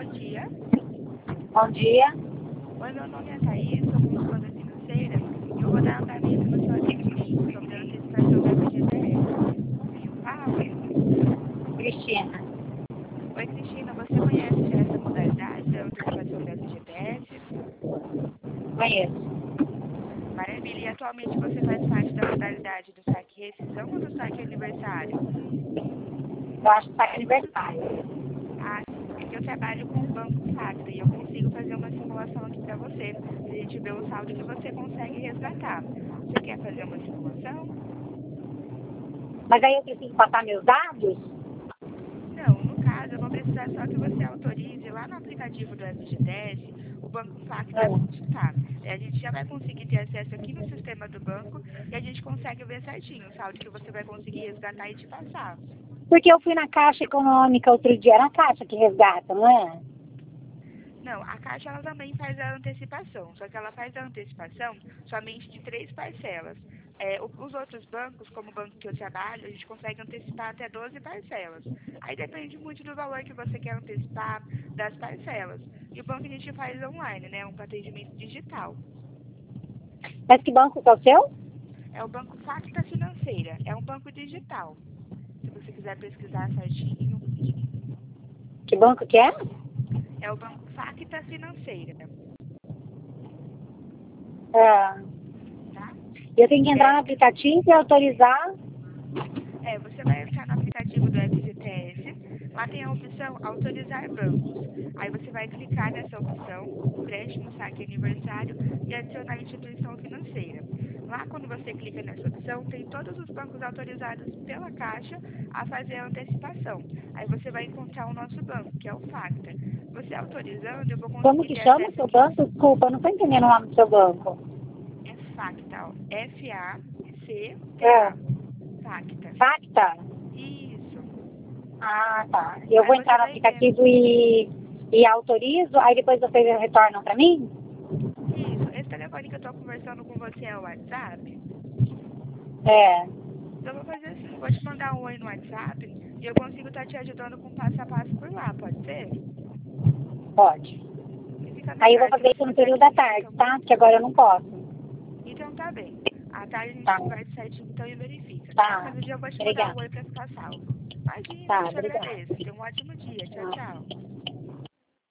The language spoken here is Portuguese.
dia. Bom dia. Oi, meu nome é Thaís, sou consultora financeira e eu vou dar andamento no seu atendimento sobre a antecipação da FGTS. Quem eu falo? Cristina. Oi, Cristina, você conhece já essa modalidade da antecipação da FGTS? Conheço. Maravilha, e atualmente você faz parte da modalidade do saque rescisão ou do saque aniversário? Eu acho que está aniversário. Ah, sim, é que eu trabalho com o Banco Facta e eu consigo fazer uma simulação aqui para você, para a gente ver o saldo que você consegue resgatar. Você quer fazer uma simulação? Mas aí eu preciso passar meus dados? Não, no caso, eu vou precisar só que você autorize lá no aplicativo do FGTS o Banco Facta a digitar. A gente já vai conseguir ter acesso aqui no sistema do banco e a gente consegue ver certinho o saldo que você vai conseguir resgatar e te passar. Porque eu fui na Caixa Econômica outro dia. Era a Caixa que resgata, não é? Não, a Caixa ela também faz a antecipação, só que ela faz a antecipação somente de 3 parcelas. Os outros bancos, como o banco que eu trabalho, a gente consegue antecipar até 12 parcelas. Aí depende muito do valor que você quer antecipar das parcelas. E o banco a gente faz online, né? Um atendimento digital. Mas que banco que é o seu? É o Banco Facta Financeira, é um banco digital. Se você quiser pesquisar certinho, Que banco que é? é o Banco Facta Financeira, É. tá? Eu tenho que entrar no aplicativo e autorizar. Você vai entrar no aplicativo do FGTS, lá tem a opção autorizar bancos. Aí você vai clicar nessa opção, empréstimo, saque aniversário e adicionar instituição financeira. Lá quando você clica nessa opção, tem todos os bancos autorizados pela Caixa a fazer a antecipação. Aí você vai encontrar o nosso banco, que é o Facta. Você autorizando, eu vou Como conseguir que ter chama o acesso seu aqui. banco? Desculpa, eu não estou entendendo o nome do seu banco. É Facta, ó. É. Facta. Facta. Facta? Isso. Ah, tá. Eu Aí vou você entrar no vai ver. aplicativo e autorizo, aí depois vocês retornam para mim? Isso, esse telefone que eu tô conversando com você é o WhatsApp? É. Então eu vou fazer assim, vou te mandar um oi no WhatsApp e eu consigo estar te ajudando com passo a passo por lá, pode ser? Pode. Que fica Aí eu melhor, vou se fazer você isso no tiver período da 15 tarde, minutos. tá? Porque agora eu não posso. Então tá bem. À tarde a gente Tá. conversa certinho então e verifica, tá? Tá. Mas hoje eu vou te mandar um Obrigada. oi pra ficar salvo. Imagina, Tá, eu te obrigada. agradeço. Tenha um ótimo dia. Tchau, tchau.